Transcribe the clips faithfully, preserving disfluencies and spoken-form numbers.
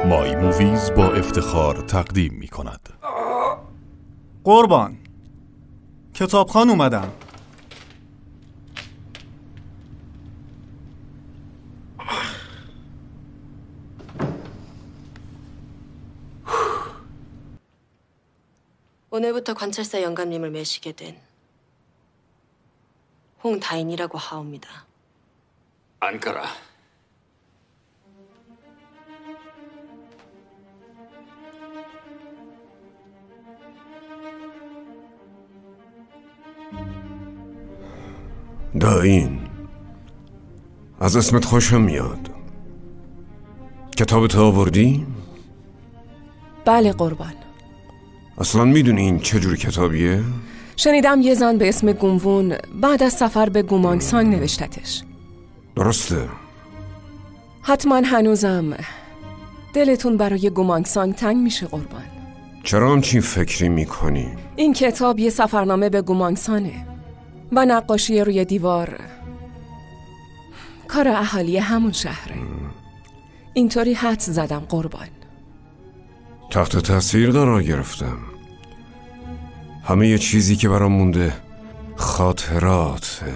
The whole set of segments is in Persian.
مای موویز با افتخار تقدیم می کند. قربان، کتابخوان اومدم. 오늘부터 관찰사 영감님을 매시게 된 홍다인이라고 하옵니다. 안가라. داین، از اسمت خوشم میاد. کتابت آوردی؟ بله قربان. اصلا میدونی این چه جور کتابیه؟ شنیدم یه زن به اسم گونوون بعد از سفر به گومانگسان نوشتتش. درسته. حتما هنوزم دلتون برای گومانگسان تنگ میشه قربان. چرا همچین فکری میکنی؟ این کتاب یه سفرنامه به گومانگسانه و نقاشی روی دیوار کار اهالی همون شهره. اینطوری حدس زدم قربان. تحت تاثیر قرار گرفتم. همه یه چیزی که برام مونده خاطراته.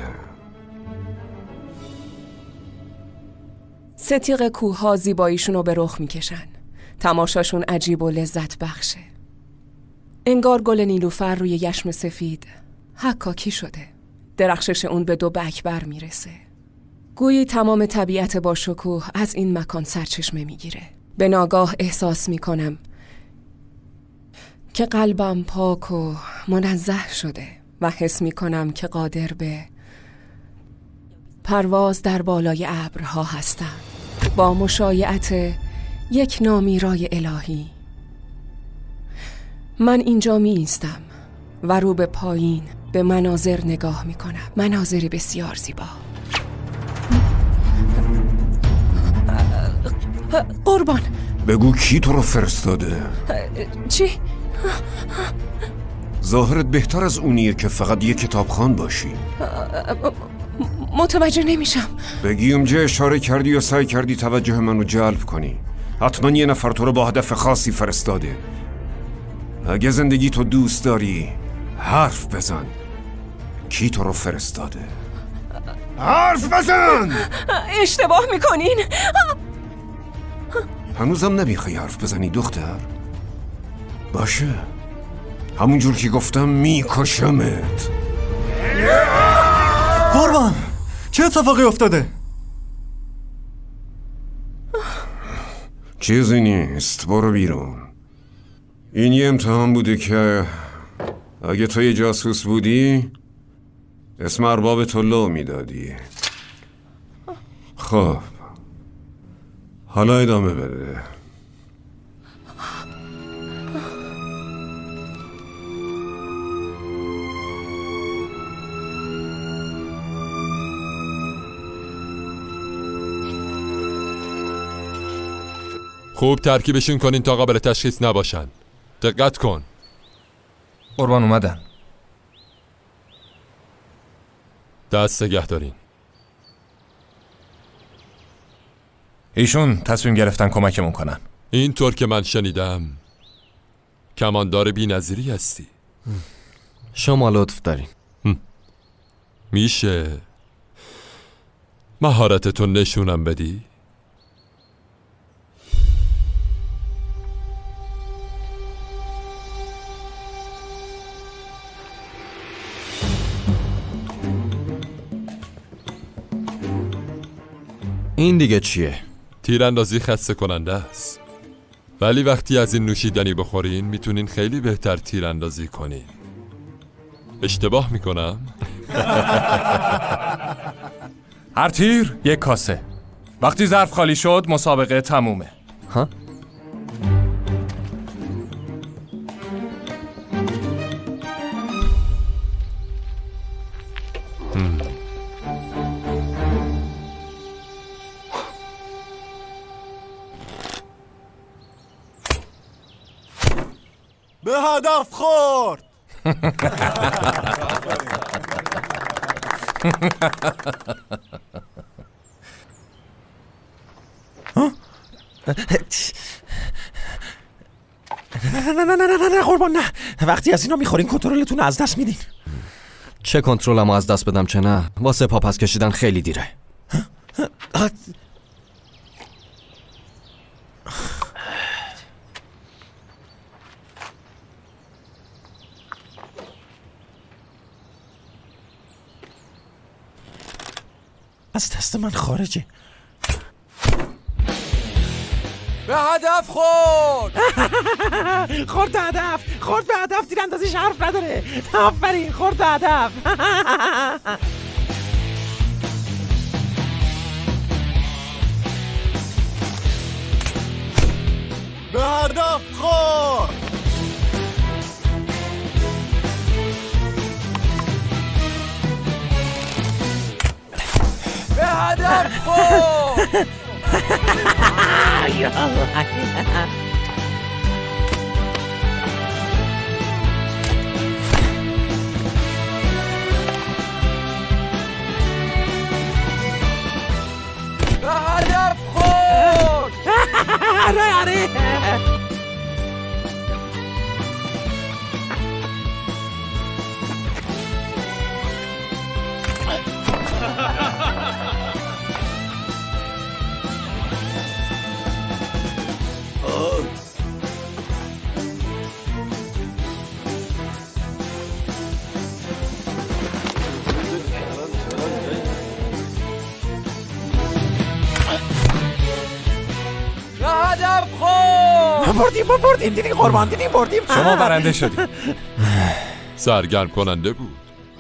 ستیق کوه‌ها زیباییشون رو به رخ میکشن. تماشاشون عجیب و لذت بخشه. انگار گل نیلوفر روی یشم سفید حکاکی شده. درخشش اون به دو بکبر میرسه. گویی تمام طبیعت با شکوه از این مکان سرچشمه میگیره. به ناگاه احساس میکنم که قلبم پاک و منزه شده و حس میکنم که قادر به پرواز در بالای ابرها هستم، با مشایعت یک نامیرای الهی. من اینجا می ایستم و رو به پایین به مناظر نگاه می کنم. مناظری بسیار زیبا. قربان، بگو کی تو رو فرستاده؟ چی؟ ظاهرت بهتر از اونیه که فقط یه کتابخوان باشی. متوجه نمیشم. بگی اونجا اشاره کردی و سعی کردی توجه منو جلب کنی. حتما یه نفر تو رو با هدف خاصی فرستاده. اگه زندگی تو دوست داری حرف بزن. کی تو رو فرستاده؟ حرف بزن! اشتباه میکنین. هنوزم نمیخوای حرف بزنی دختر؟ باشه، همون جور که گفتم میکشمت. قربان، چه اتفاقی افتاده؟ چیزی نیست، برو بیرون. این یه امتحان بوده که اگه تو یه جاسوس بودی اسم ارباب تو لو میدادی. خب حالا ادامه بده. خوب ترکیبشون کنین تا قابل تشخیص نباشن. دقت کن. قربان اومدن. دست نگه دارین. ایشون تصمیم گرفتن کمکمون کنن. اینطور که من شنیدم کماندار بی‌نظیری هستی. شما لطف دارین. میشه مهارتتو نشونم بدی؟ این دیگه چیه؟ تیراندازی خسته کننده است، ولی وقتی از این نوشیدنی بخورین میتونین خیلی بهتر تیراندازی کنین. اشتباه میکنم؟ هر تیر یک کاسه. وقتی ظرف خالی شد مسابقه تمومه. ها؟ به هدف خورد. نه نه نه نه نه نه قربان نه. وقتی از اینا میخورین کنترلتون از دست میدین. چه کنترلمو از دست بدم چه نه؟ واسه پا پس کشیدن خیلی دیره. از دست من خارجه. به هدف خورد. خورد به هدف. خورد به هدف. تیراندازیش حرف نداره. آفرین خورد به هدف. به هدف خورد. به هدف خورد. به هدف خورد. آره آره. بردیم ما بردیم دیدی قربان دیدی بردیم. شما برنده شدید. سرگرم کننده بود.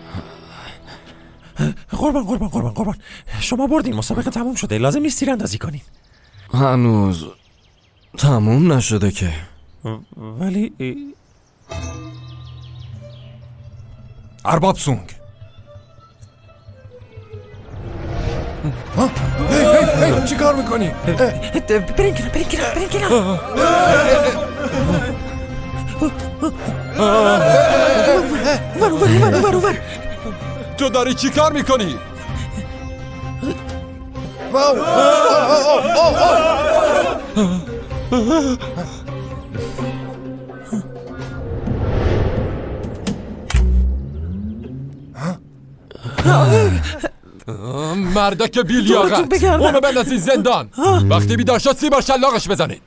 قربان قربان قربان قربان شما بردین. مسابقه تموم شده. لازم نیست تیراندازی کنین. هنوز تموم نشده که. ولی ارباب سونگ. هی هی چی کار میکنی؟ برین کنار برین کنار برین کنار. ور ور ور ور. تو داری چی کار میکنی؟ مردک بیلیاقت اونو بندازی زندان. وقتی بیدار شد سی بار شلاقش بزنید.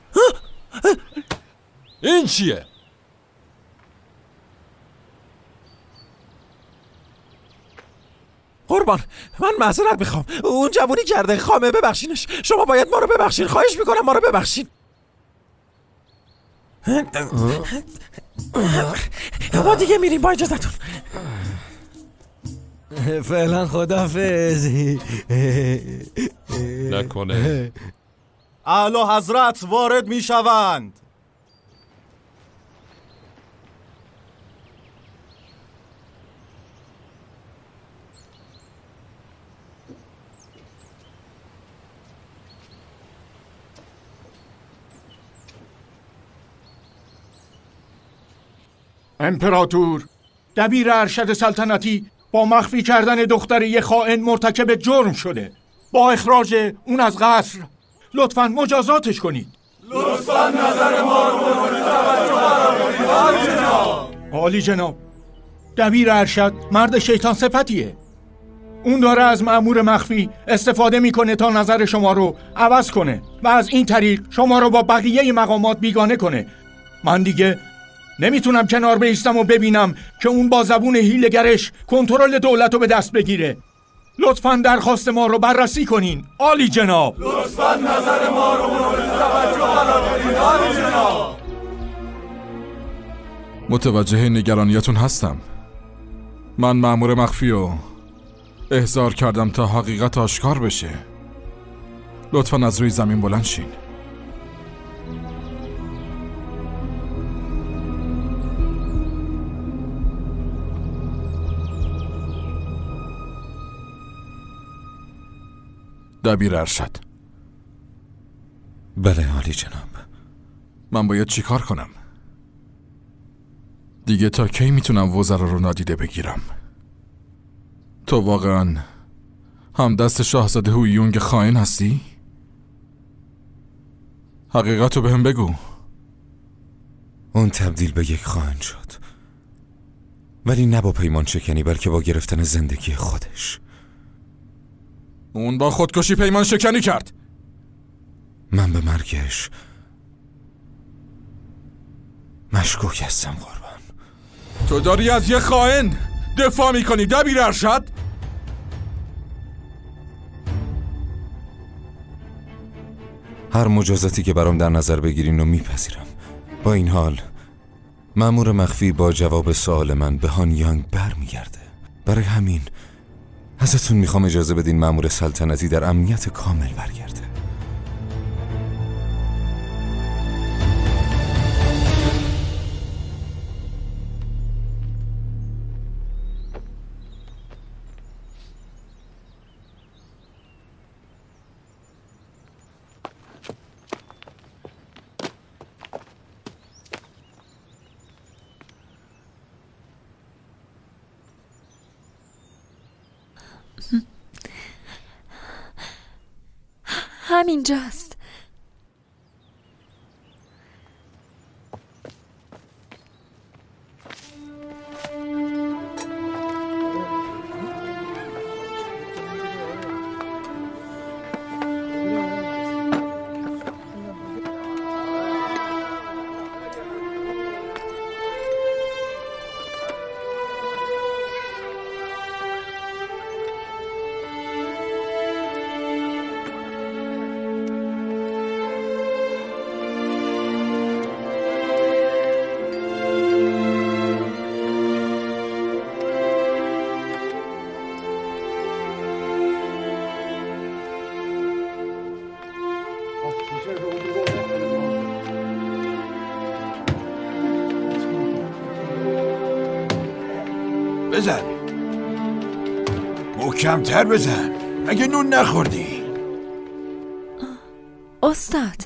این چیه؟ قربان من معذرت میخوام. اون جوونی کرده خامه. ببخشینش. شما باید ما رو ببخشین. خواهش میکنم ما رو ببخشین. ما دیگه میریم با اجازتون. فعلا خداحافظ. نکنه اعلی حضرت وارد میشوند. امپراتور، دبیر ارشد سلطنتی با مخفی کردن دختر یه خائن مرتکب جرم شده. با اخراج اون از قصر لطفاً مجازاتش کنید. لطفاً نظر ما رو مورد توجه قرار بدید. عالی جناب، دبیر ارشد مرد شیطان صفتیه. اون داره از مأمور مخفی استفاده میکنه تا نظر شما رو عوض کنه و از این طریق شما رو با بقیه مقامات بیگانه کنه. من دیگه نمیتونم کنار بایستم و ببینم که اون با زبون حیله‌گرش کنترل دولت رو به دست بگیره. لطفاً درخواست ما رو بررسی کنین. عالی جناب. لطفاً نظر ما رو مورد توجه قرار بدید. عالی جناب. متوجه نگرانیتون هستم. من مأمور مخفی رو احضار کردم تا حقیقت آشکار بشه. لطفاً از روی زمین بلند شین. دبیر ارشد. بله عالی جناب. من باید چی کار کنم؟ دیگه تا کی میتونم وزرا رو نادیده بگیرم؟ تو واقعا هم دست شاهزاده هوی یونگ خائن هستی؟ حقیقتو بهم بگو. اون تبدیل به یک خائن شد، ولی نه با پیمان شکنی بلکه با گرفتن زندگی خودش. اون با خودکشی پیمان شکنی کرد. من به مرگش مشکوک هستم قربان. تو داری از یه خائن دفاع میکنی دبیر ارشد؟ هر مجازاتی که برام در نظر بگیرین رو میپذیرم. با این حال مأمور مخفی با جواب سوال من به هان یانگ برمیگرده. برای همین ازتون میخوام اجازه بدین مأمور سلطنتی در امنیت کامل برگرده. همینجاست. بزن، محکم‌تر بزن، اگه نون نخوردی. استاد،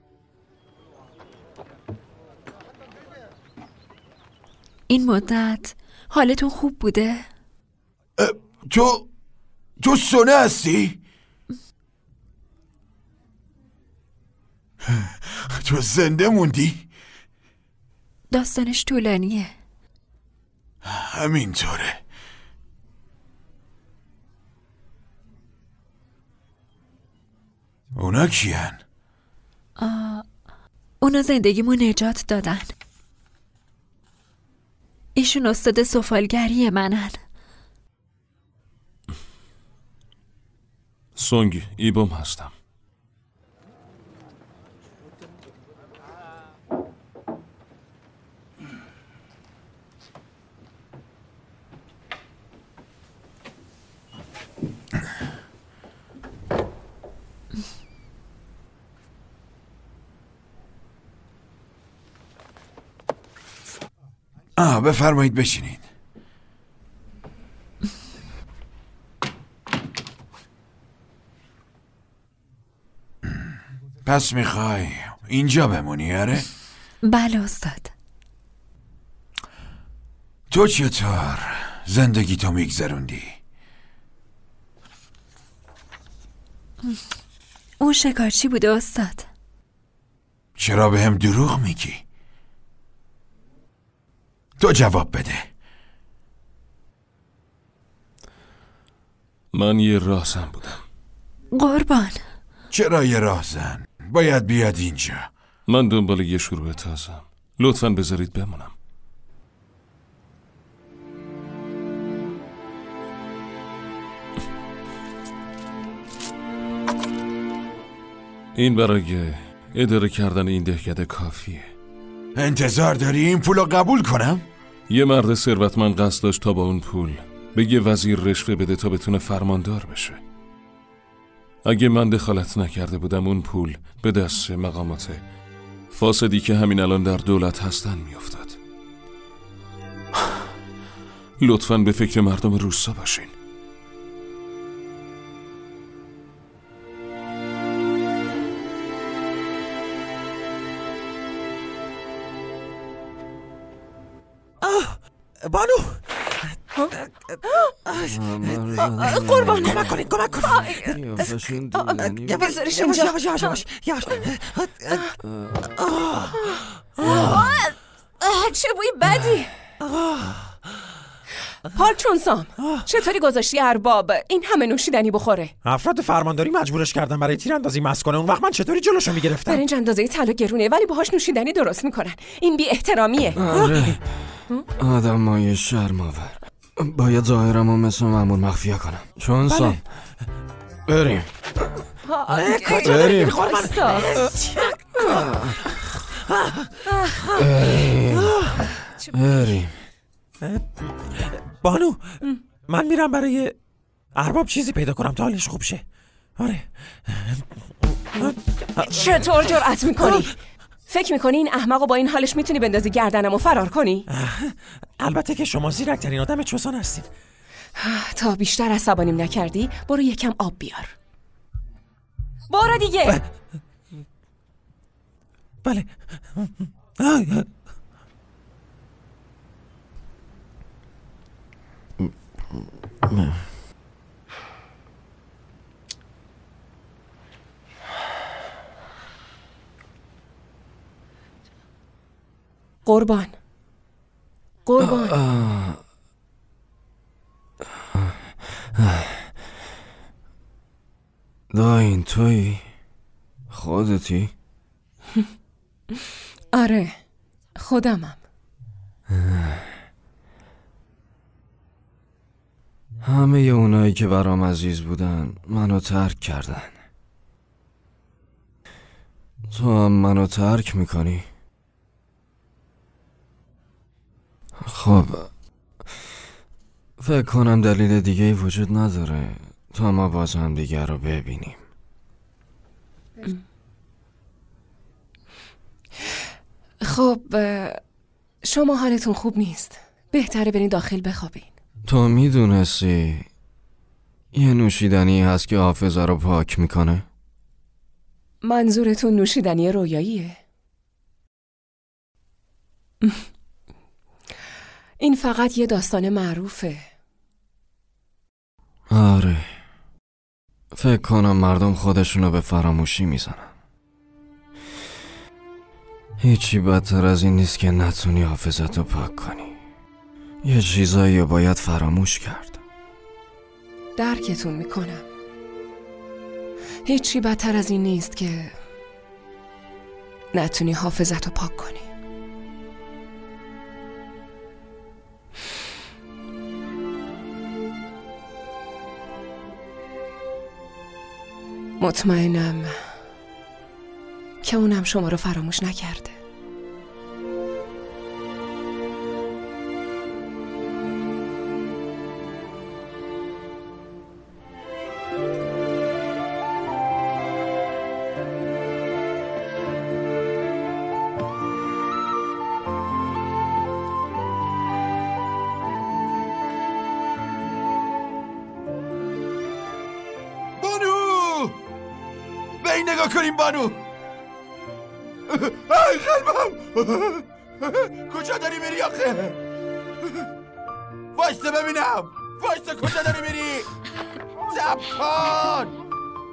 این مدت حالتون خوب بوده؟ تو تو سونه هستی؟ تو زنده موندی؟ داستانش طولانیه. همینطوره. اونا کیان؟ آه، اونا زندگیمو نجات دادن. ایشون استاد سفالگری منن. سونگ ایبوم هستم. آه بفرمایید بشینید. پس میخوای اینجا بمونی آره؟ بله استاد. تو چطور زندگی تو میگذروندی؟ اون شکارچی بوده استاد. چرا به هم دروغ میگی؟ تو جواب بده. من یه راهزن بودم. قربان. چرا یه راهزن؟ باید بیاد اینجا. من دنبال یه شروع تازم. لطفاً بذارید بمونم. این برای اداره کردن این دهکده کافیه. انتظار داری این پولو قبول کنم؟ یه مرد ثروتمند قصد داشت تا با اون پول به یه وزیر رشوه بده تا بتونه فرماندار بشه. اگه من دخالت نکرده بودم اون پول به دست مقامات فاسدی که همین الان در دولت هستن میافتاد. لطفاً به فکر مردم روستا باشین. بانو قربان کمک کنین کمک کنین. بذارش اینجا. یواش یواش یواش یواش. چه بوی بدی. پارچون سام چطوری گذاشتی ارباب این همه نوشیدنی بخوره؟ افراد فرمانداری مجبورش کردن برای تیراندازی مست کنه. اون وقت من چطوری جلوشو میگرفتم؟ برنج اندازه طلا گرونه ولی باهاش نوشیدنی درست میکنن. این بی احترامیه. آره آدمای شرم‌آور. باید ظاهرمو مثل مأمور مخفیه کنم. چون بله. سام بریم بریم. بریم. بانو من میرم برای ارباب چیزی پیدا کنم تا حالش خوب شه. آره. چطور جرأت میکنی؟ فکر میکنی این احمقو با این حالش میتونی بندازی گردنمو فرار کنی؟ البته که شما زیرکترین آدم چوسان هستید. تا بیشتر عصبانیم نکردی برو یکم آب بیار. برو دیگه. بله. قربان قربان داین توی خودتی؟ آره خودمم. همه اونایی که برام عزیز بودن منو ترک کردن. تو هم منو ترک میکنی؟ خب فکر کنم دلیل دیگه وجود نداره تا ما باز هم دیگر رو ببینیم. خب شما حالتون خوب نیست. بهتره برین داخل بخوابین. تو میدونستی یه نوشیدنی هست که حافظه رو پاک میکنه؟ منظورتون نوشیدنی رویاییه؟ این فقط یه داستان معروفه. آره فکر کنم مردم خودشونو به فراموشی میزنن. هیچی بدتر از این نیست که نتونی حافظتو پاک کنی. یه چیزایی رو باید فراموش کرد. درکتون میکنم. هیچی بدتر از این نیست که نتونی حافظتو پاک کنی. مطمئنم که اونم شما رو فراموش نکرده. نگاه کنیم بانو. ای قلبم کجا داری میری آخه؟ وایسته ببینم. وایسته کجا داری میری؟ صبر کن.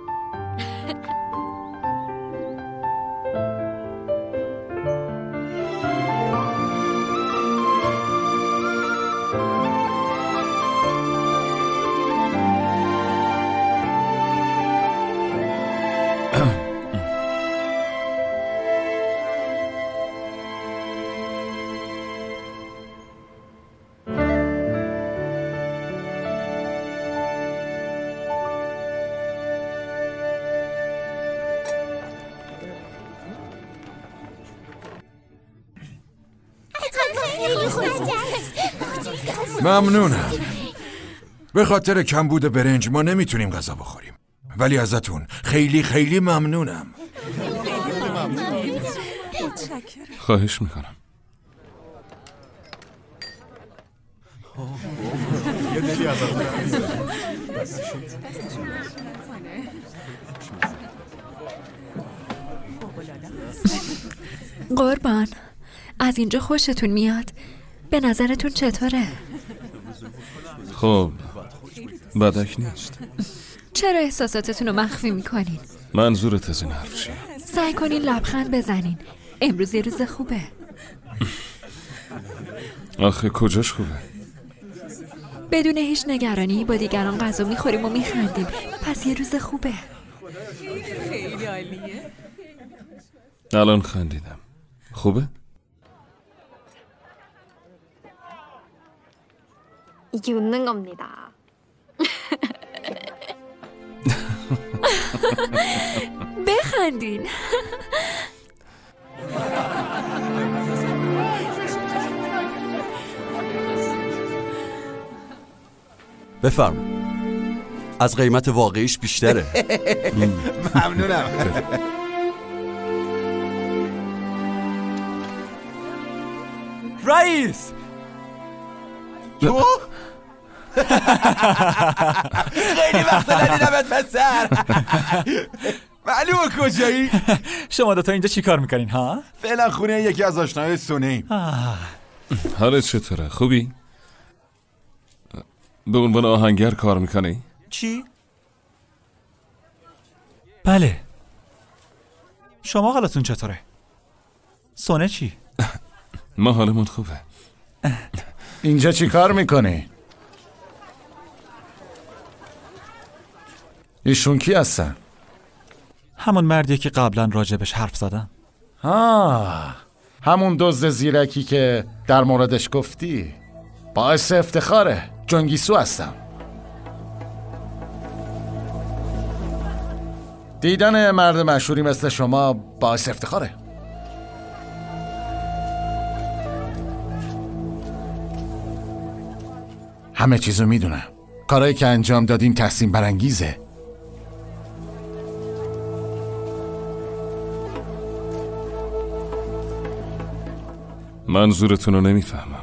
ممنونم. به خاطر کمبود برنج ما نمیتونیم غذا بخوریم، ولی ازتون خیلی خیلی ممنونم. خواهش میکنم. قربان از اینجا خوشتون میاد؟ به نظرتون چطوره؟ خب بدک نیست. چرا احساساتتون رو مخفی میکنین؟ منظورت از این حرف چیه؟ سعی کنین لبخند بزنین. امروز یه روز خوبه. آخه کجاش خوبه؟ بدون هیچ نگرانی با دیگران غذا میخوریم و میخندیم. پس یه روز خوبه. خیلی عالیه. الان خندیدم. خوبه؟ 이게 웃는 겁니다. بخندین. بفرم. از قیمت واقعیش بیشتره. ممنونم. رئیس تو؟ خیلی وقت ندیدمت پسر. معلومه کجایی؟ شما دوتا اینجا چی کار میکنین ها؟ فعلا خونه یکی از آشنای سونیم. حالت چطوره؟ خوبی؟ به عنوان آهنگر کار میکنی؟ چی؟ بله. شما حالتون چطوره؟ سونه چی؟ ما حالمون خوبه. اینجا چی کار میکنی؟ ایشون کی هستن؟ همون مردیه که قبلا راجبش حرف زدم. آه، همون دزد زیرکی که در موردش گفتی. باعث افتخاره. جنگیسو هستم. دیدن مرد مشهوری مثل شما باعث افتخاره. همه چیزو میدونم. کارهایی که انجام دادین تحسین برانگیزه. منظورتون رو نمیفهمم.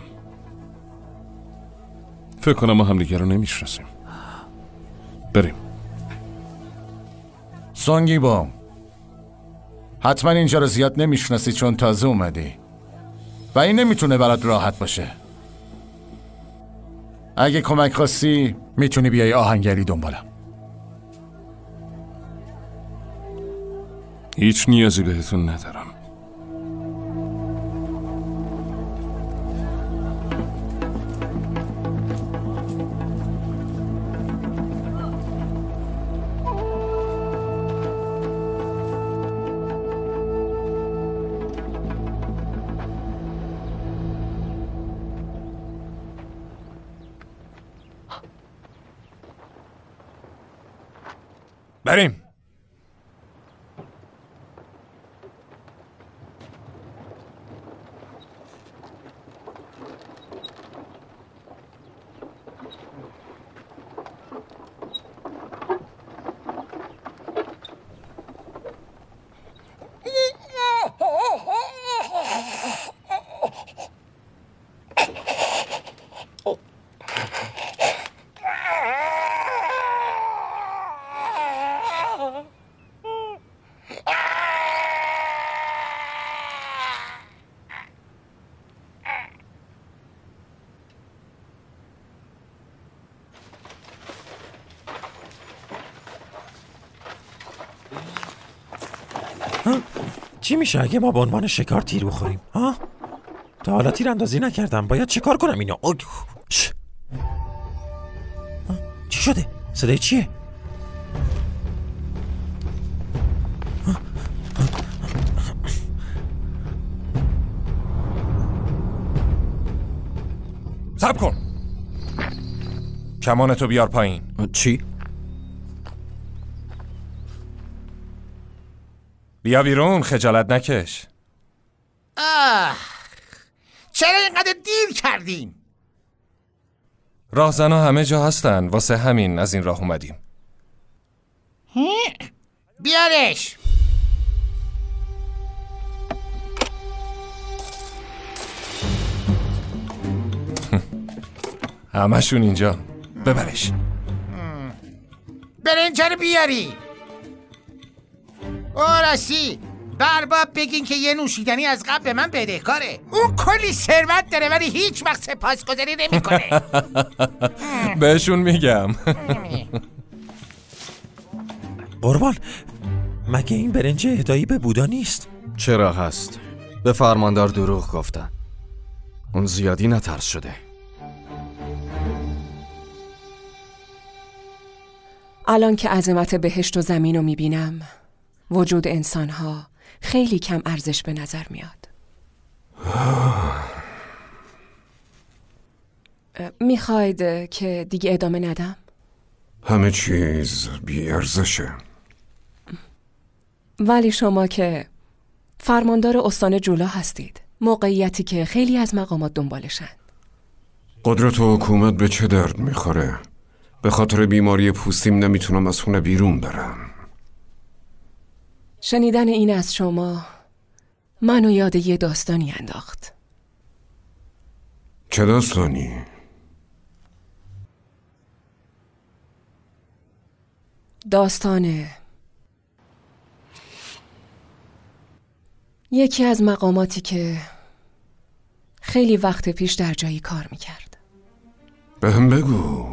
فکر کنم ما همدیگه رو نمیشناسیم. بریم. سونگی بوم، حتما اینجا رو زیاد نمیشناسی چون تازه اومدی و این نمیتونه برات راحت باشه. اگه کمک خواستی میتونی بیای آهنگری دنبالم. هیچ نیازی بهتون ندارم. بریم. چی میشه اگه ما به عنوان شکار تیر بخوریم؟ ها؟ تا حالا تیر اندازی نکردم. باید چه کار کنم اینا؟ چی شده؟ صدای چیه؟ صبر کن. کمانتو بیار پایین. چی؟ بیا بیرون، خجالت نکش. آه، چرا اینقدر دیر کردیم؟ راهزنا همه جا هستن، واسه همین از این راه اومدیم. بیارش. همشون اینجا. ببرش. برنج رو بیاری. آرسی برباب بگین که یه نوشیدنی از قبل به من بدهکاره. اون کلی ثروت داره ولی هیچ وقت سپاسگزاری نمیکنه. بهشون میگم. قربان، مگه این برنج اهدایی به بودا نیست؟ چرا هست؟ به فرماندار دروغ گفتن. اون زیادی نترس شده. الان که عظمت بهشت و زمین رو میبینم، وجود انسانها خیلی کم ارزش به نظر میاد. میخواید که دیگه ادامه ندم؟ همه چیز بی ارزشه. ولی شما که فرماندار استان جولا هستید، موقعیتی که خیلی از مقامات دنبالشن. قدرت و حکومت به چه درد میخوره؟ به خاطر بیماری پوستیم نمیتونم از خونه بیرون برم. شنیدن این از شما منو یاد یه داستانی انداخت. چه داستانی؟ داستان یکی از مقاماتی که خیلی وقت پیش در جایی کار میکرد. بهم بگو.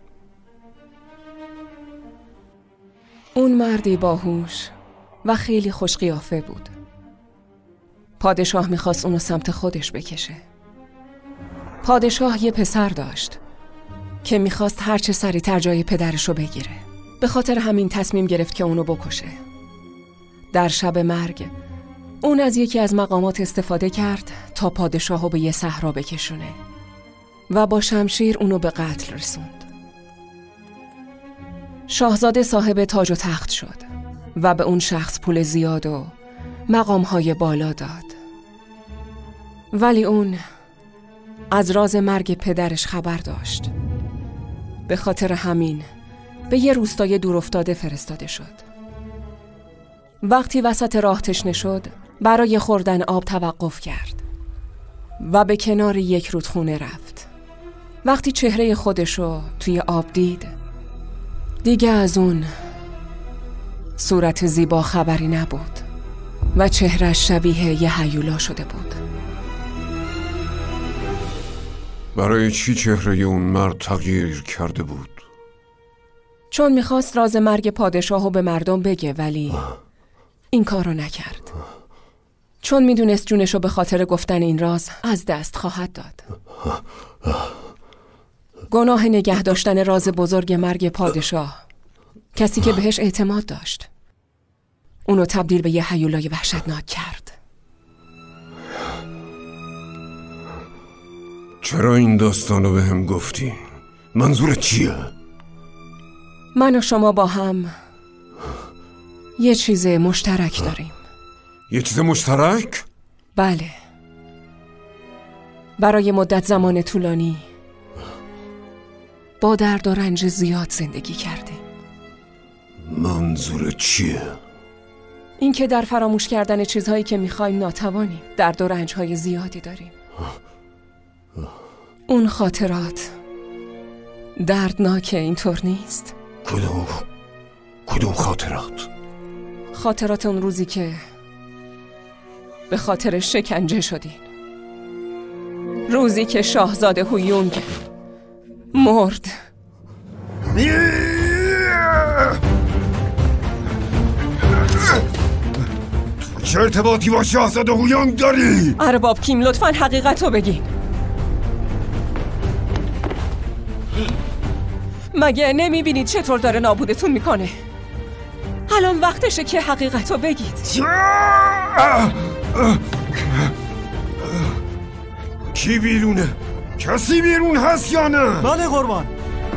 اون مردی باهوش و خیلی خوش قیافه بود. پادشاه میخواست اونو سمت خودش بکشه. پادشاه یه پسر داشت که میخواست هرچه سریعتر جای پدرشو بگیره. به خاطر همین تصمیم گرفت که اونو بکشه. در شب مرگ اون از یکی از مقامات استفاده کرد تا پادشاهو به یه صحرا بکشونه و با شمشیر اونو به قتل رسوند. شاهزاده صاحب تاج و تخت شد و به اون شخص پول زیاد و مقامهای بالا داد. ولی اون از راز مرگ پدرش خبر داشت. به خاطر همین به یه روستای دورافتاده فرستاده شد. وقتی وسط راه تشنه شد، برای خوردن آب توقف کرد و به کنار یک رودخونه رفت. وقتی چهره خودشو توی آب دید، دیگه از اون صورت زیبا خبری نبود و چهرهش شبیه یه هیولا شده بود. برای چی چهره اون مرد تغییر کرده بود؟ چون میخواست راز مرگ پادشاهو به مردم بگه، ولی این کارو نکرد. چون میدونست جونشو به خاطر گفتن این راز از دست خواهد داد. گناه نگه داشتن راز بزرگ مرگ پادشاه، کسی که بهش اعتماد داشت، اونو تبدیل به یه هیولای وحشتناک کرد. چرا این داستانو به هم گفتی؟ منظورت چیه؟ من و شما با هم یه چیز مشترک داریم. یه چیز مشترک؟ بله. برای مدت زمان طولانی با درد و رنج زیاد زندگی کردیم. منظورت چیه؟ این که در فراموش کردن چیزهایی که میخوایم ناتوانیم. درد و رنجهای زیادی داریم. اون خاطرات دردناکه، اینطور نیست؟ کدوم کدوم خاطرات؟ خاطرات اون روزی که به خاطر شکنجه شدین. روزی که شاهزاده هویونگ مرد. چه ارتباطی با شاهزاده هویونگ داری؟ ارباب کیم، لطفاً حقیقتو بگین. مگه نمیبینید چطور داره نابودتون میکنه؟ الان وقتشه که حقیقتو بگید. کی بیرونه؟ کسی بیرون هست یا نه؟ بله قربان.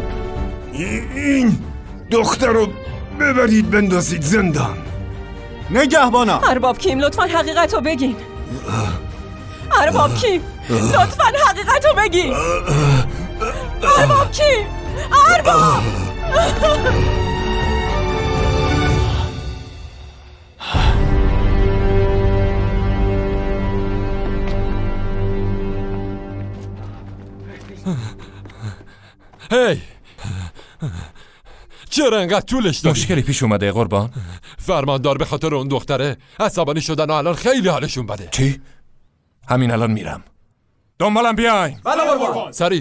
این دختر رو ببرید بندازید زندان. نگهبانا. ارباب کیم، لطفاً حقیقتو بگین. ارباب کیم، لطفاً حقیقتو بگین. ارباب کیم، ارباب. هی چرا انقدر طولش دادی؟ مشکلی پیش اومده قربان؟ فرماندار به خاطر اون دختره عصبانی شدن و الان خیلی حالشون بده. چی؟ همین الان میرم. دنبالم بیاین. بله قربان. سریع.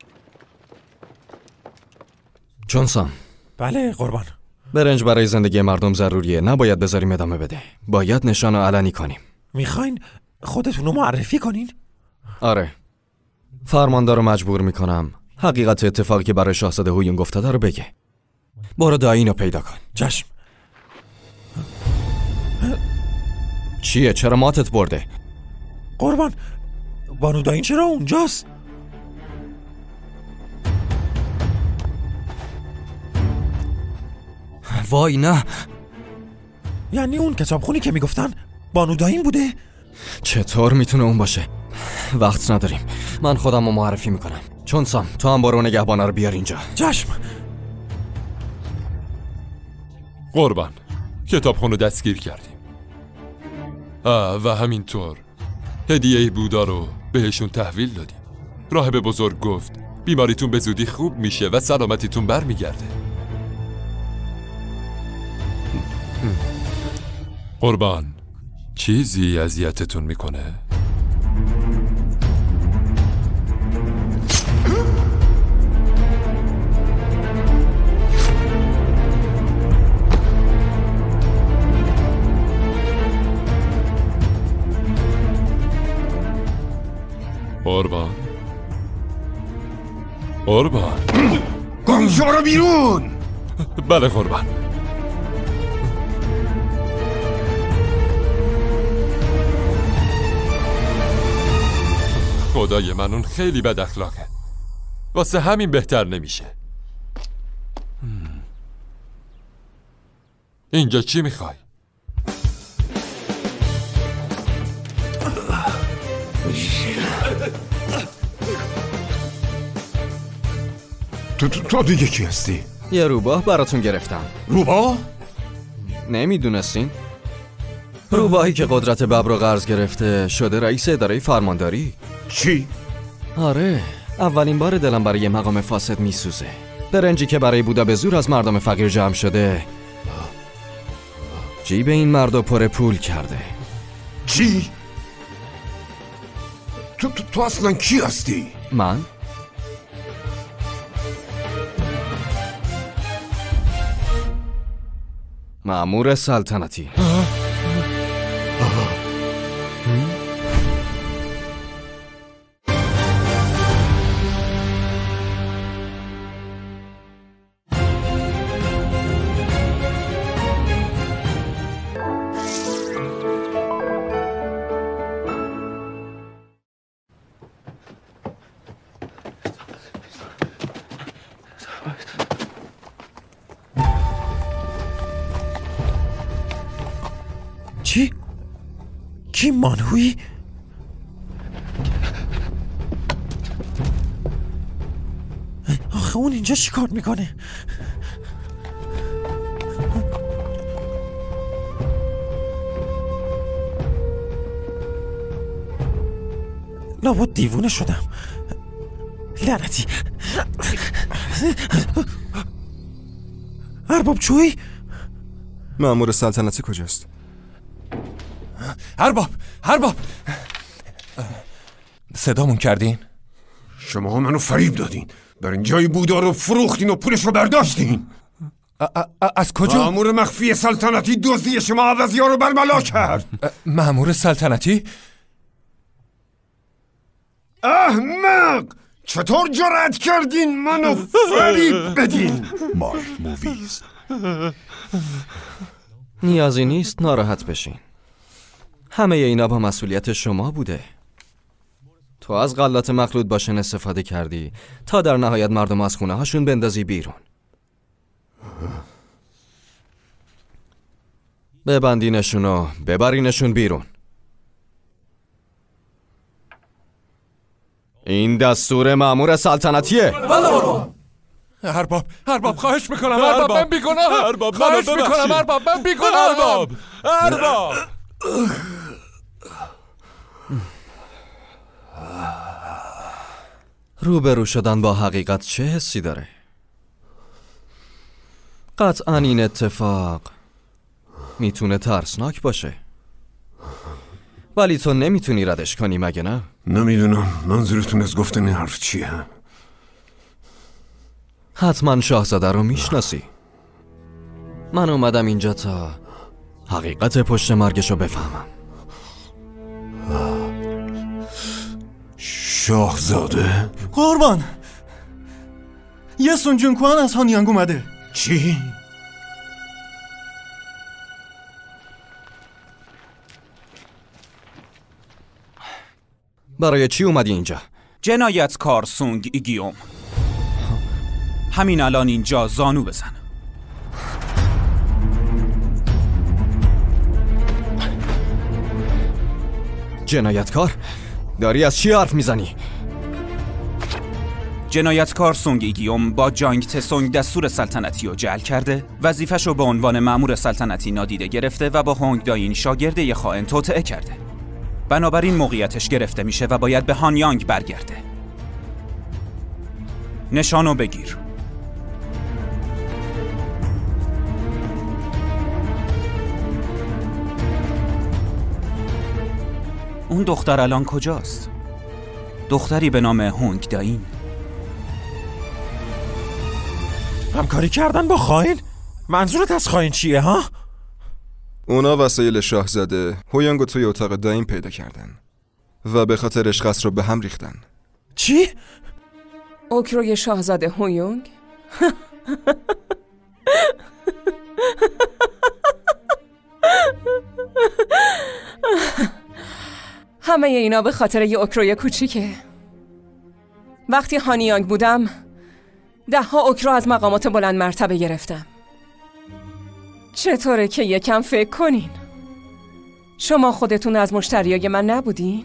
جونسون. بله قربان. برنج برای زندگی مردم ضروریه، نباید بذاریم ادامه بده. باید نشان رو علنی کنیم. میخواین خودتون رو معرفی کنین؟ آره. فرماندار رو مجبور میکنم حقیقت اتفاقی که برای شاهزاده هویون افتاده رو بگه. برو داین رو پیدا کن. چشم. چیه؟ چرا ماتت برده؟ قربان، بانو داین چرا اونجاست؟ وای نه. یعنی اون کتابخونی که میگفتن بانو داین بوده؟ چطور میتونه اون باشه؟ وقت نداریم، من خودم رو معرفی میکنم. چون سام تو هم برو نگهبانا رو بیار اینجا. چشم. قربان، کتابخونه دستگیر کردیم. آه و همینطور هدیه بودا رو بهشون تحویل دادیم. راهب بزرگ گفت بیماریتون به زودی خوب میشه و سلامتیتون برمیگرده. قربان، چیزی اذیتتون میکنه؟ قربان قربان گم شو رو بیرون. بله قربان. خدای من اون خیلی بد اخلاقه، واسه همین بهتر نمیشه. اینجا چی میخوای؟ تو تو دیگه کی هستی؟ یه روباه براتون گرفتم. روباه؟ نمیدونستین؟ روباهی که قدرت ببر رو قرض گرفته شده رئیس اداره فرمانداری. چی؟ آره، اولین بار دلم برای یه مقام فاسد میسوزه. برنجی که برای بودا به زور از مردم فقیر جمع شده جیب این مردو پر پول کرده. چی؟ تو, تو, تو اصلا کی هستی؟ من؟ مأمور سلطنتی. چی؟ کی مانهوی؟ آخه اون اینجا چی کار میکنه؟ لابد دیوونه شدم. لعنتی. ارباب چوی؟ مأمور سلطنتی کجاست؟ ارباب ارباب صدامون کردین؟ شما منو فریب دادین، برنجای بودا رو فروختین و پولش رو برداشتین. از کجا؟ مأمور مخفی سلطنتی دزدی شما عوضی‌ها رو برملا کرد. مأمور سلطنتی؟ احمق! چطور جرأت کردین منو فریب بدین؟ مای موویز. نیازی نیست ناراحت بشین. همه اینا با مسئولیت شما بوده. تو از غلات مخلوط باشن استفاده کردی تا در نهایت مردم از خونه هاشون بندازی بیرون. ببندینشون و ببرینشون بیرون. این دستور مأمور سلطنتیه. ارباب ارباب خواهش میکنم ارباب من بیگناه. ارباب خواهش میکنم ارباب من بیگناه. ارباب ارباب روبرو شدن با حقیقت چه حسی داره؟ قطعاً این اتفاق میتونه ترسناک باشه، ولی تو نمیتونی ردش کنی مگه نه؟ نمیدونم منظورتون از گفتن این حرف چیه؟ حتما شاهزاده رو میشناسی. من اومدم اینجا تا حقیقت پشت مرگشو بفهمم. شاهزاده؟ قربان، یه سونجونکوان از هانیانگ اومده. چی؟ برای چی اومدی اینجا؟ جنایتکار سونگ ایگیوم، همین الان اینجا زانو بزن. جنایتکار؟ داری از چی حرف میزنی؟ جنایتکار سونگ ایگیوم با جانگ تسونگ دستور سلطنتی رو جعل کرده، وظیفش رو به عنوان مأمور سلطنتی نادیده گرفته و با هونگ داین شاگرده خائن توطئه کرده. بنابراین موقعیتش گرفته میشه و باید به هانیانگ برگرده. نشانو بگیر. اون دختر الان کجاست؟ دختری به نام هونگ داین. همکاری کردن با خائن؟ منظورت از خائن چیه ها؟ اونا وسایل شاهزاده هویانگو توی اتاق داین پیدا کردن و به خاطرش قصر رو به هم ریختن. چی؟ اوکروی شاهزاده هویونگ؟ همه اینا به خاطر یه اوکروی کوچیکه. وقتی هانیانگ بودم ده ها اوکرو از مقامات بلند مرتبه گرفتم. چطوره که یکم فکر کنین؟ شما خودتون از مشتریای من نبودین؟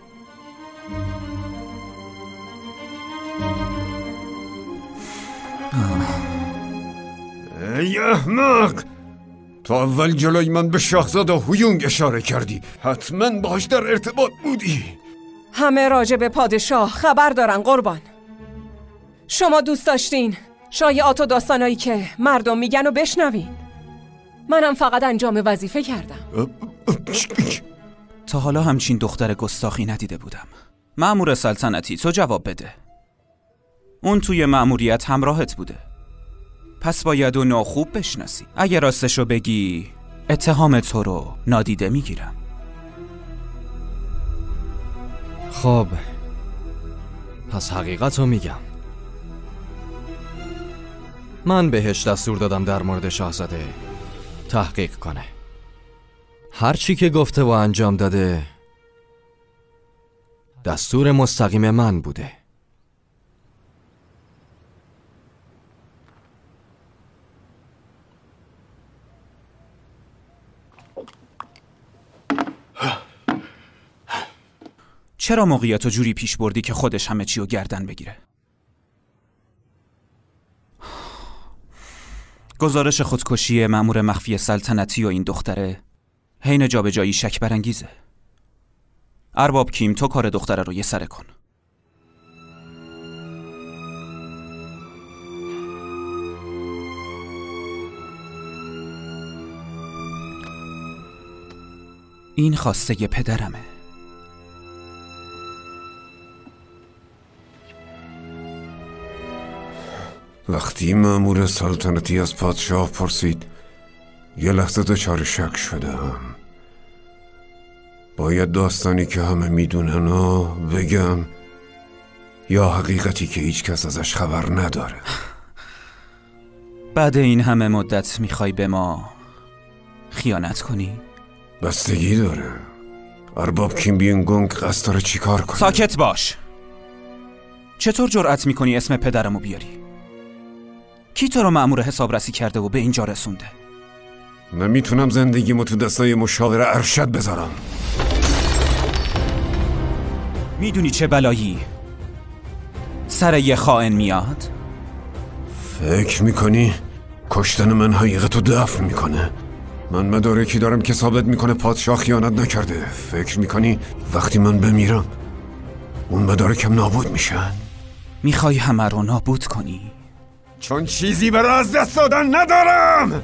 ای احمق! تا اول جلوی من به شاهزاده هویونگ اشاره کردی. حتما باهاش در ارتباط بودی. همه راجع به پادشاه خبر دارن قربان. شما دوست داشتین شایعات و داستانایی که مردم میگن و بشنوین. منم فقط انجام وظیفه کردم. تا حالا همچین دختر گستاخی ندیده بودم. مأمور سلطنتی، تو جواب بده. اون توی مأموریت همراهت بوده، پس باید اون خوب بشناسی. اگه راستشو بگی اتهام تو رو نادیده میگیرم. خب پس حقیقت رو میگم. من بهش دستور دادم در مورد شاهزاده تحقیق کنه. هر چی که گفته و انجام داده دستور مستقیم من بوده. چرا موقعیت رو جوری پیش بردی که خودش همه چی رو گردن بگیره؟ گزارش خودکشی مأمور مخفی سلطنتی و این دختره حین جابجایی شک برانگیزه. ارباب کیم، تو کار دختره رو یه سره کن. این خواسته ی پدرمه. وقتی مأمور سلطنتی از پادشاه پرسید یه لحظه دچار شک شدم. باید داستانی که همه میدونن و بگم یا حقیقتی که هیچ کس ازش خبر نداره؟ بعد این همه مدت میخوای به ما خیانت کنی؟ بستگی داره. ارباب کیم بیانگونگ قصد داره چی کار کنه؟ ساکت باش. چطور جرأت میکنی اسم پدرمو بیاری؟ کی تو رو مأمور حسابرسی کرده و به اینجا رسونده؟ نمیتونم زندگیمو تو دستای مشاور ارشد بذارم. میدونی چه بلایی سر یه خائن میاد؟ فکر میکنی کشتن من حقیقتو دفن میکنه؟ من مدارکی دارم که ثابت میکنه پادشاه خیانت نکرده. فکر میکنی وقتی من بمیرم اون مدارکم نابود میشن؟ میخوای همه رو نابود کنی؟ چون چیزی برای از دست دادن ندارم.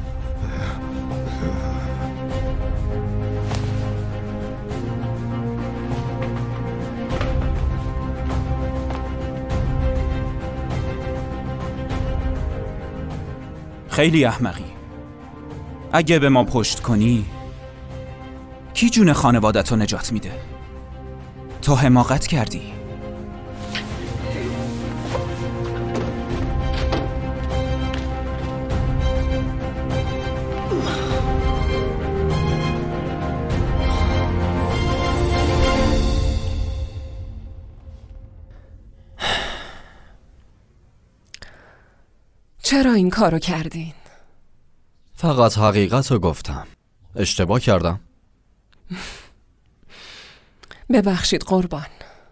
خیلی احمقی. اگه به ما پشت کنی کی جون خانوادت رو نجات میده؟ تو حماقت کردی. چرا این کارو کردین؟ فقط حقیقت رو گفتم. اشتباه کردم؟ ببخشید قربان.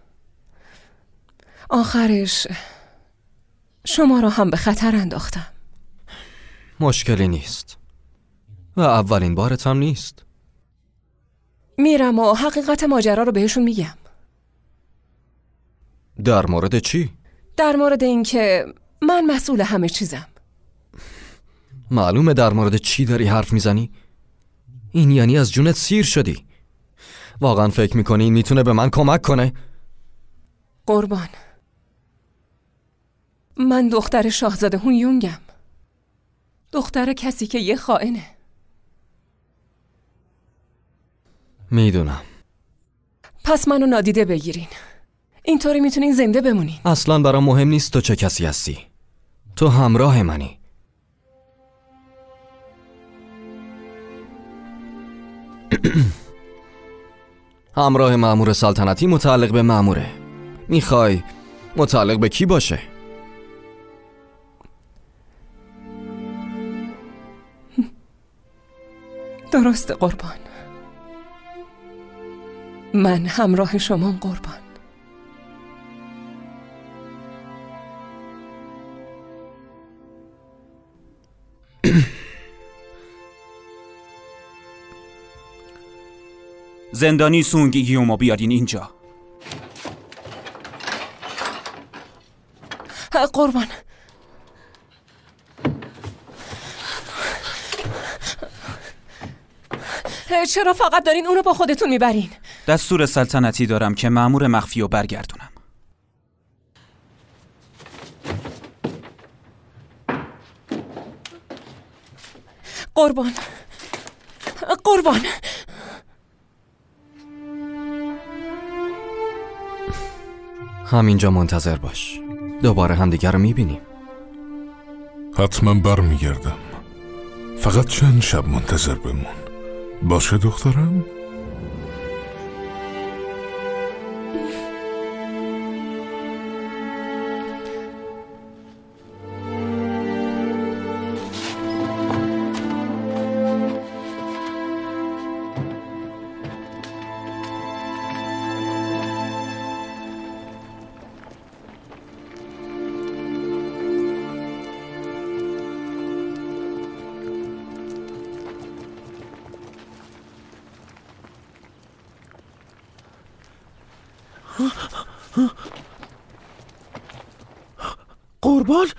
آخرش شما رو هم به خطر انداختم. مشکلی نیست و اولین بارت هم نیست. میرم و حقیقت ماجرا رو بهشون میگم. در مورد چی؟ در مورد اینکه من مسئول همه چیزم. معلومه در مورد چی داری حرف میزنی؟ این یعنی از جونت سیر شدی. واقعا فکر میکنی این میتونه به من کمک کنه؟ قربان، من دختر شاهزاده هون یونگم. دختر کسی که یه خائنه. میدونم. پس منو نادیده بگیرین. اینطوری میتونین زنده بمونین. اصلا برام مهم نیست تو چه کسی هستی. تو همراه منی. همراه مأمور سلطنتی متعلق به مأموره. میخوای متعلق به کی باشه؟ درسته قربان. من همراه شمام قربان. زندانی سونگ گیومو بیارین اینجا. قربان، چرا فقط دارین اونو با خودتون میبرین؟ دستور سلطنتی دارم که مأمور مخفی رو برگردونم. قربان، قربان، همینجا منتظر باش. دوباره همدیگر رو میبینیم. حتما بر میگردم. فقط چند شب منتظر بمون. باشه دخترم؟ قربان،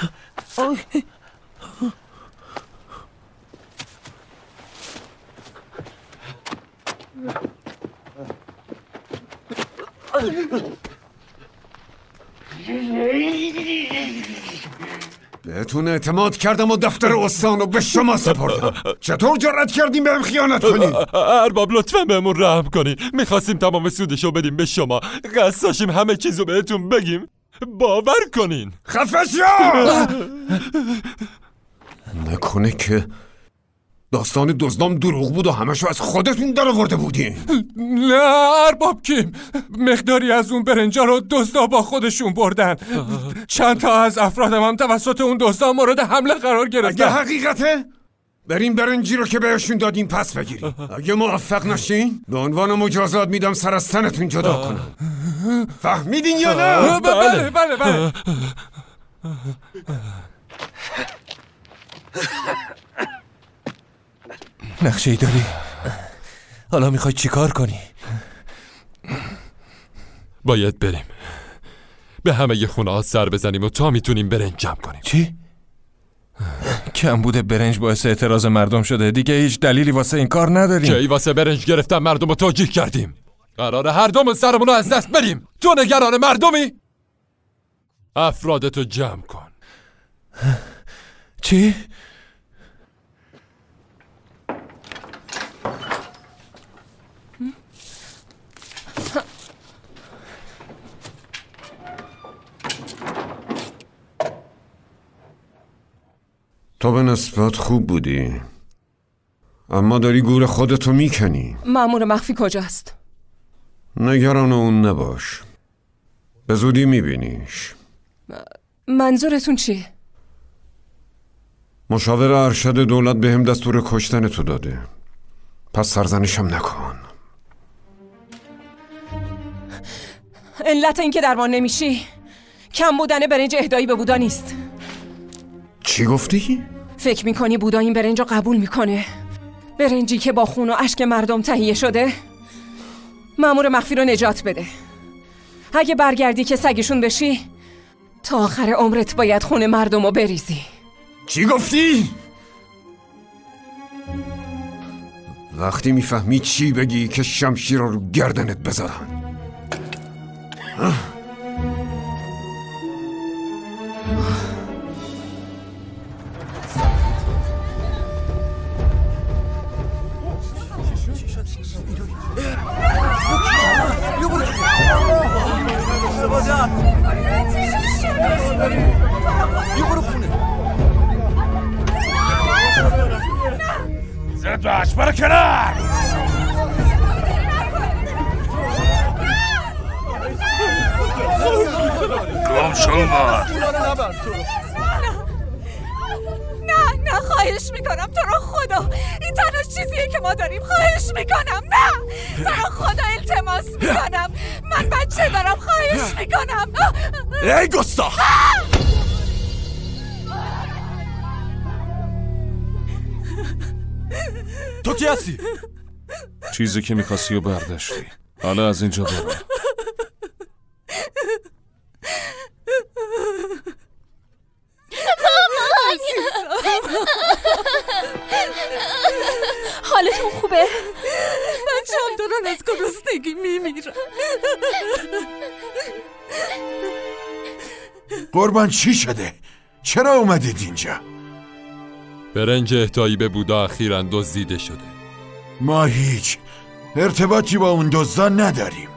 بهتون اعتماد کردم و دفتر استان رو به شما سپردم. چطور جرأت کردیم بهم خیانت کنی؟ ارباب لطفا بهمون رحم کنی. میخواستیم تمام سودشو بدیم به شما. قصد داشتیم همه چیزو بهتون بگیم. باور کنین. خفه شو! نکنه که داستان دزدام دروغ بود و همشو از خودتون در آورده بودین. نه ارباب کیم، مقداری از اون برنجا رو دزدا با خودشون بردن. چند تا از افرادم هم توسط اون دزدا مورد حمله قرار گرفتن. اگه حقیقته بریم برنجی رو که بهشون دادیم پس بگیریم. اگه موفق نشین به عنوان مجازات میدم سر از تنتون جدا کنم. فهمیدین یا نه؟ بله بله بله. نقشه ای داری؟ حالا میخوای چی کار کنی؟ باید بریم به همه ی خونه ها سر بزنیم و تا میتونیم برنج جمع کنیم. چی؟ کم بوده برنج باعث اعتراض مردم شده. دیگه هیچ دلیلی واسه این کار نداریم. کی واسه برنج گرفتن مردم رو توجیه کردیم؟ قراره هر دوم سرمون رو از دست بریم. تو نگران مردمی؟ افرادتو جمع کن. چی؟ تو به نسبت خوب بودی، اما داری گور خودتو میکنی. مأمور مخفی کجاست؟ نگران اون نباش، به زودی میبینیش. منظورتون چیه؟ مشاور ارشد دولت به هم دستور کشتن تو داده، پس سرزنشم نکن. علت این که درمان نمیشی کم بودن برنج اهدایی به بودا نیست. چی گفتی؟ فکر میکنی بودا این برنج رو قبول میکنه؟ برنجی که با خون و اشک مردم تهیه شده؟ مأمور مخفی رو نجات بده. اگه برگردی که سگشون بشی تا آخر عمرت باید خون مردم رو بریزی. چی گفتی؟ وقتی میفهمی چی بگی که شمشیر رو گردنت بذارن. زد باش برو کنار. گم شما. نه نه خواهش میکنم تو رو خدا، این تنها چیزیه که ما داریم. خواهش میکنم نه، تو رو خدا التماس میکنم، من بچه دارم. خواهش میکنم. ای گستاخ، تو کی هستی؟ چیزی که میخواستی و برداشتی. حالا از اینجا برو. حالتون خوبه؟ بچه هم دارن از گرسنگی میمیرن. قربان چی شده؟ چرا اومدید اینجا؟ برنج اهدایی به بودا اخیراً دزدیده شده. ما هیچ ارتباطی با اون دزدان نداریم.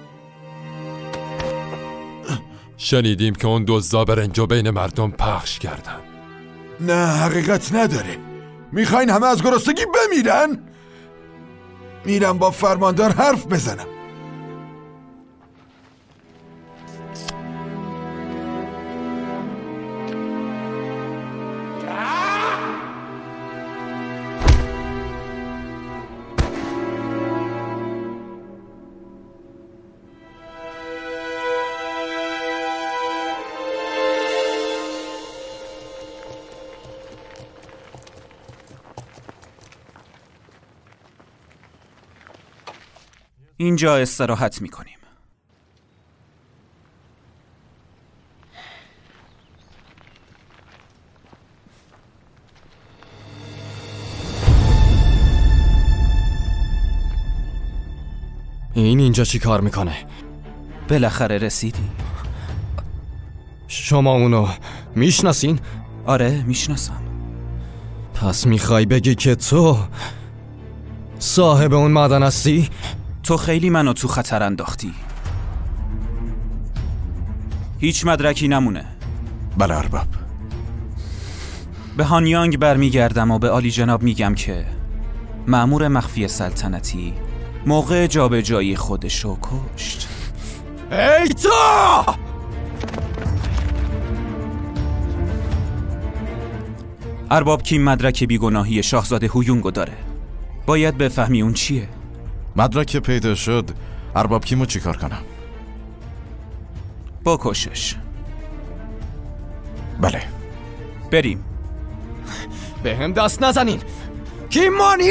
شنیدیم که اون دزدا برنجو بین مردم پخش کردن. نه حقیقت نداره. میخواین همه از گرسنگی بمیرن؟ میرم با فرماندار حرف بزنم. اینجا استراحت میکنیم. این اینجا چی کار میکنه؟ بالاخره رسیدی. شما اونو میشناسین؟ آره میشناسم. پس میخوای بگی که تو صاحب اون معدن هستی؟ تو خیلی منو تو خطر انداختی. هیچ مدرکی نمونه. بله ارباب. به هانیانگ برمیگردم و به عالی جناب میگم که مأمور مخفی سلطنتی موقع جابجایی خودشو کشت. ای تو! ارباب کیم مدرک بیگناهی شاهزاده هویونگو داره. باید بفهمی اون چیه. مدرک پیدا شد. ارباب کیمو چی کار کنم؟ بکشش. بله. بریم. به هم دست نزنین. کیمانی!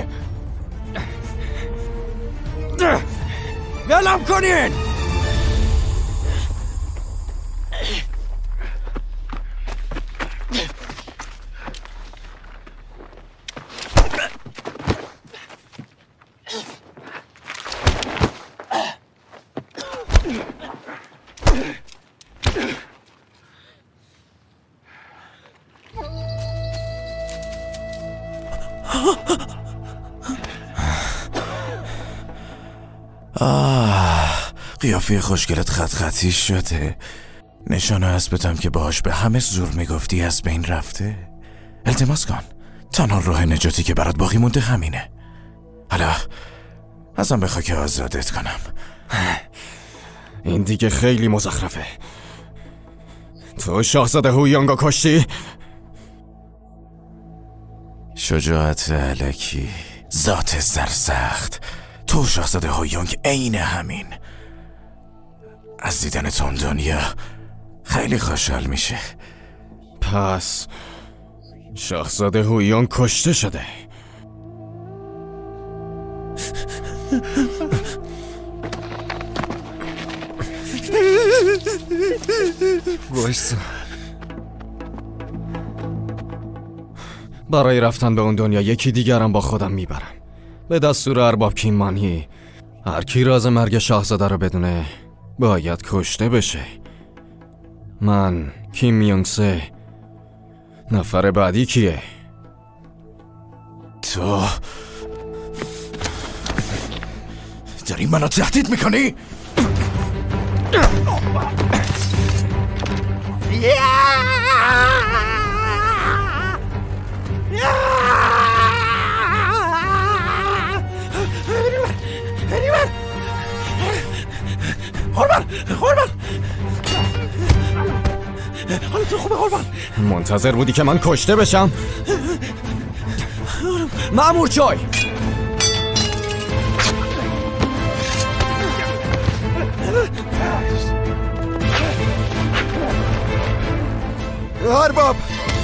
ولم کنین! آه، قیافه خوشگلت خط خطی شده. نشانه اسبتم که باهاش به همه زور میگفتی از بین رفته. التماس کن، تنها راه نجاتی که برات باقی مونده همینه. حالا ازم بخوا که آزادت کنم. این دیگه خیلی مزخرفه. تو شاهزاده هویونگو کشتی؟ شجاعت الکی، ذات سرسخت. تو شاهزاده هویونگ عین همین. از دیدن تون دنیا خیلی خوشحال میشه. پس شاهزاده هویونگ کشته شده. وایسا. برای رفتن به اون دنیا یکی دیگرم با خودم میبرم. به دستور ارباب کینمانی هر کی راز مرگ شاهزاده رو بدونه باید کشته بشه. من کیم میونگ سه. نفر بعدی کیه؟ تو داری منو تهدید میکنی؟ هوربان هوربان حالتون خوبه هوربان؟ منتظر بودی که من کشته بشم؟ مأمور چای ارباب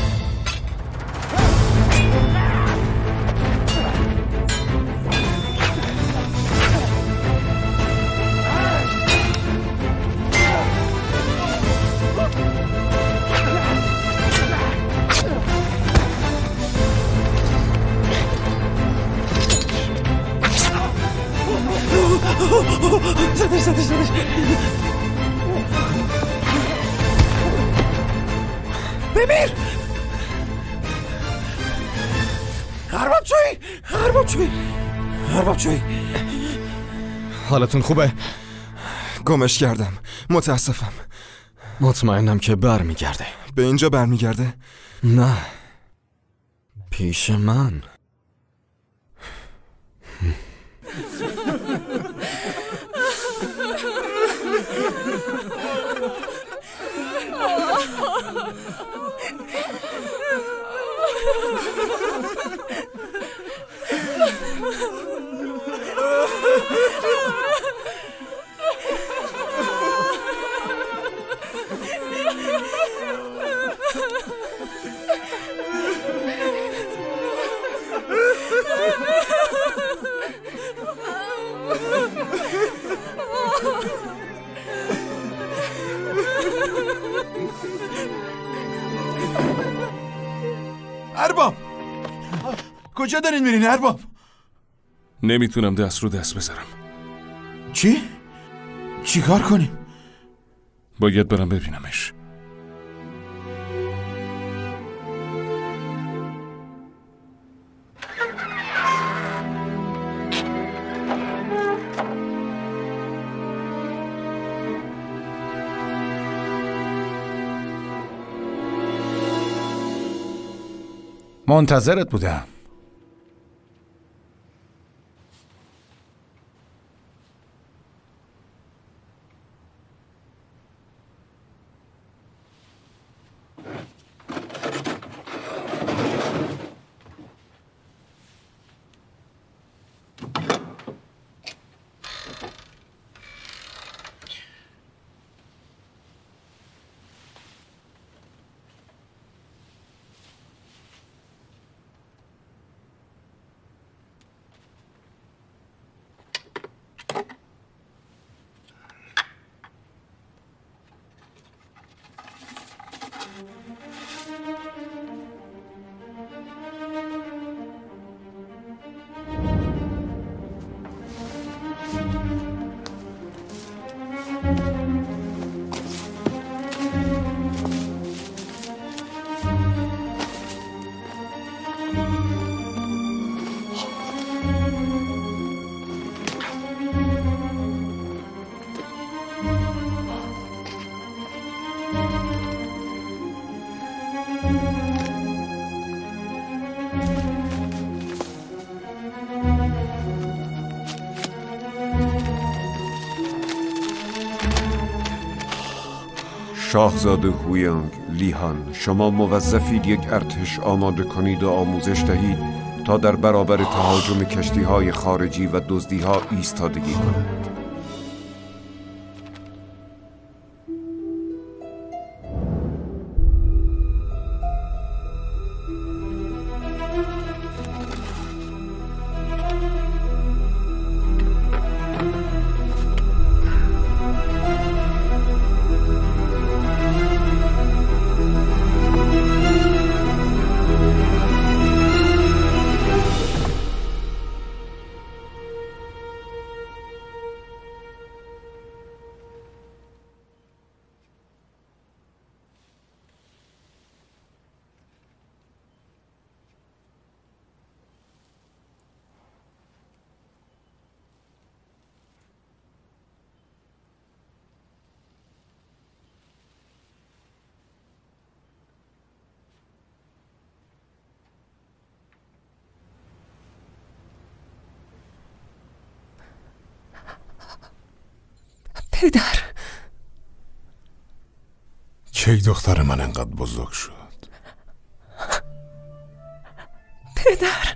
زدش زدش زدش بمیر ارباب چوی ارباب چوی ارباب چوی حالتون خوبه؟ گمش کردم، متاسفم. مطمئنم که بر میگرده. به اینجا بر میگرده؟ نه، پیش من. ارباب کجا دارین میرین ارباب؟ نمیتونم دست رو دست بذارم. چی؟ چی کار کنیم؟ باید برم ببینمش. منتظرت بودم. شاهزاده هویانگ لیهان، شما موظفید یک ارتش آماده کنید و آموزش دهید تا در برابر تهاجم کشتی‌های خارجی و دزدی‌ها ایستادگی کند. پدر، کی دختر من انقدر بزرگ شد؟ پدر،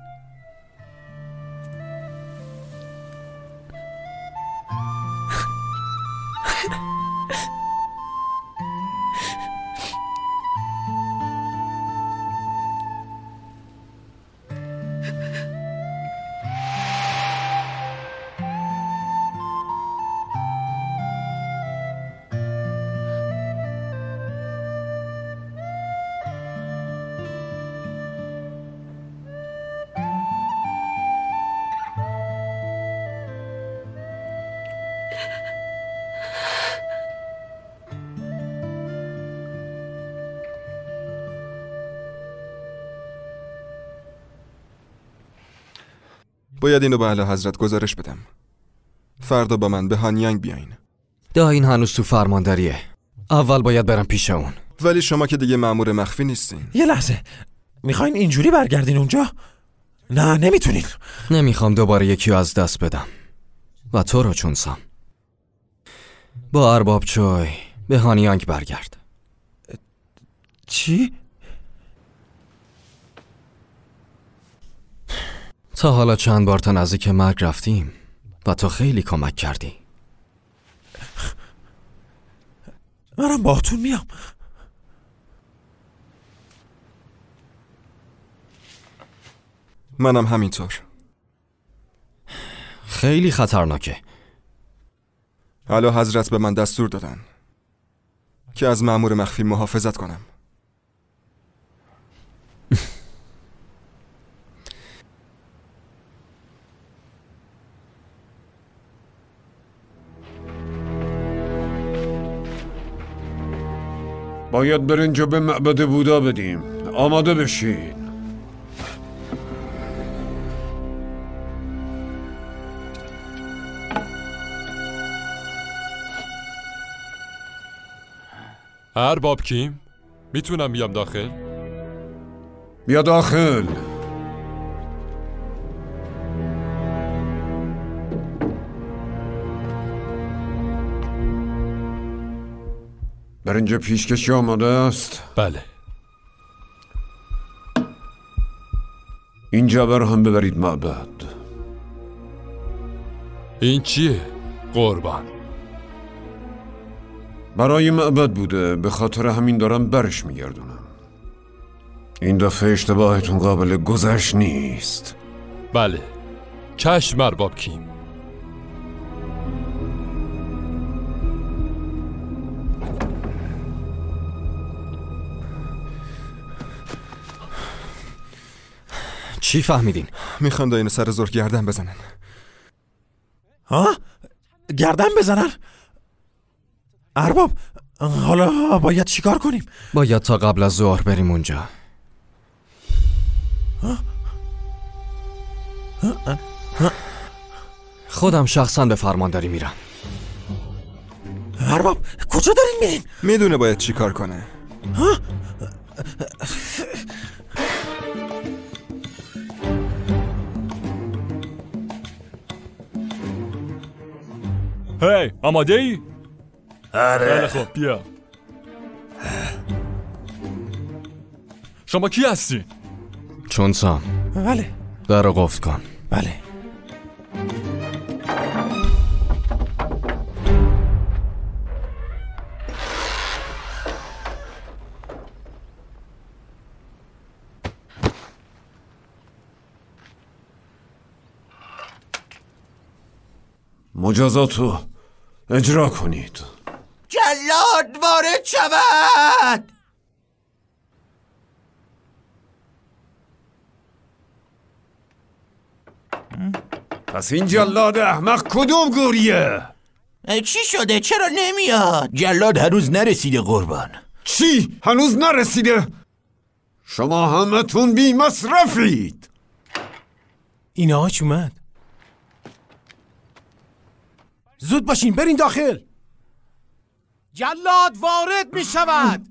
باید اینو به اعلی حضرت گزارش بدم. فردا با من به هانیانگ بیاین. دا این هنوز تو فرمانداریه. اول باید برم پیش اون. ولی شما که دیگه مأمور مخفی نیستین. یه لحظه، میخواین اینجوری برگردین اونجا؟ نه نمیتونین. نمیخوام دوباره یکی از دست بدم. و تو رو چون سام. با ارباب چوی به هانیانگ برگرد. چی؟ تا حالا چند بار تا نزدیک مرگ رفتیم و تو خیلی کمک کردی. منم باهاتون میام. منم همینطور. خیلی خطرناکه. اعلی حضرت به من دستور دادن که از مأمور مخفی محافظت کنم. باید برنجو به معبد بودا بدیم. آماده بشین. ارباب کیم؟ میتونم بیام داخل؟ بیا داخل. برنج پیشکشی آماده است؟ بله. این جبر هم ببرید معبد. این چیه؟ قربان. برای معبد بوده، به خاطر همین دارم برش میگردونم. این دفعه اشتباهتون قابل گذشت نیست. بله، چشم ارباب کیم. چی فهمیدین؟ میخوان دا اینو سر زور گردن بزنن. ها؟ گردن بزنن؟ ارباب، حالا باید چیکار کنیم؟ باید تا قبل از ظهر بریم اونجا. ها؟ ها؟ ها؟ خودم شخصا به فرمانداری میرم. ارباب، کجا دارین میرین؟ میدونه باید چیکار کنه. ها؟ هی، آماده ای؟ آره. خب بیا. شما کی هستی؟ چون سام. بله. در رو قفل کن. بله. مجازاتو اجرا کنید. جلاد وارد شود. پس این جلاد احمق کدوم گوریه؟ چی شده؟ چرا نمیاد؟ جلاد هنوز نرسیده قربان. چی؟ هنوز نرسیده؟ شما همتون بی مصرفید. این آج اومد. زود باشین برین داخل. جلاد وارد می شود.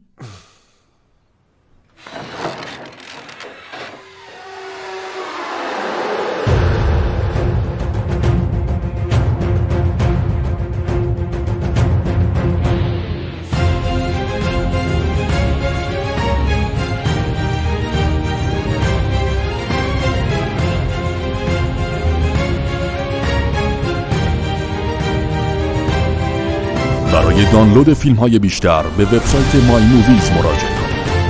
برای دانلود فیلم های بیشتر به وبسایت مای موویز مراجعه کنید.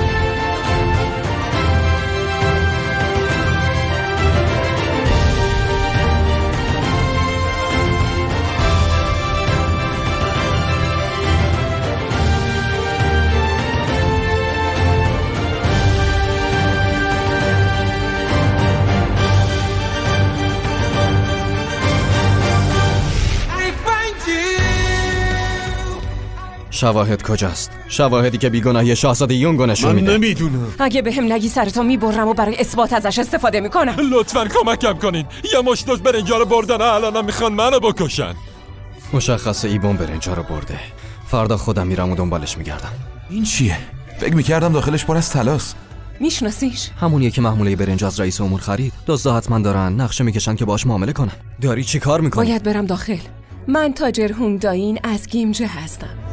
شواهد کجاست؟ شواهدی که بیگناهی شاهزاده یونگو نشون میده. من نمیدونم. اگه به هم نگی سرتو میبرم و برای اثبات ازش استفاده میکنم. لطفاً کمکم کنین. یه مشتوز برنجا رو بردن، الان میخوان منو بکشن. مشخصه ایبون برنجا رو برده. فردا خودم میرم و دنبالش میگردم. این چیه؟ فکر میکردم داخلش پر از طلاست. میشناسیش؟ همونیه که محموله برنج از رئیس امور خرید. دزدا حتما دارن نقشه میکشن که باهاش معامله کنن. داری چی کار میکنی؟ باید برم داخل. من تاجر هونگداین از گیمجه هستم.